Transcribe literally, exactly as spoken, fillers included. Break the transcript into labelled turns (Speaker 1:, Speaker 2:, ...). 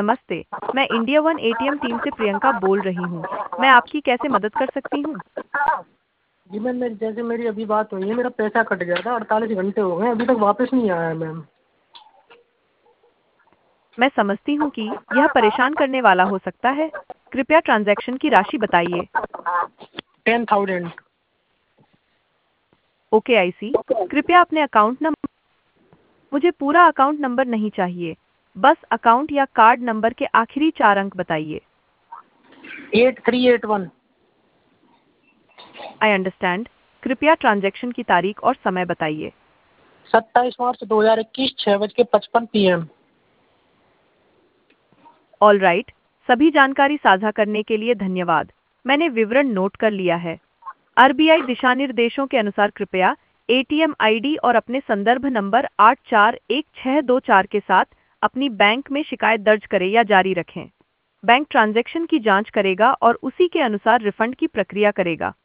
Speaker 1: नमस्ते, मैं India one ATM team से प्रियंका बोल रही हूँ। मैं आपकी कैसे मदद कर सकती हूँ?
Speaker 2: जी मैम, मेरी जैसे मेरी अभी बात हुई है, मेरा पैसा कट गया था, अड़तालीस घंटे हो गए अभी तक वापस नहीं आया है मैम।
Speaker 1: मैं समझती हूँ कि यह परेशान करने वाला हो सकता है। कृपया ट्रांजैक्शन की राशि बताइए।
Speaker 2: Ten thousand.
Speaker 1: Okay I see. कृपया अपने अकाउंट नंबर। मुझे पूरा अकाउंट नंबर नहीं चाहिए, बस अकाउंट या कार्ड नंबर के आखिरी चार अंक बताइए।
Speaker 2: Eight three eight one.
Speaker 1: I understand. कृपया ट्रांजैक्शन की तारीख और समय बताइए।
Speaker 2: सत्ताईस मार्च दो हजार इक्कीस, छः बज के पचपन पी एम।
Speaker 1: ऑल राइट, सभी जानकारी साझा करने के लिए धन्यवाद। मैंने विवरण नोट कर लिया है। आरबीआई दिशा निर्देशों के अनुसार कृपया एटीएम आईडी और अपने संदर्भ नंबर आठ चार एक छह दो चार के साथ अपनी बैंक में शिकायत दर्ज करें या जारी रखें। बैंक ट्रांजैक्शन की जांच करेगा और उसी के अनुसार रिफंड की प्रक्रिया करेगा।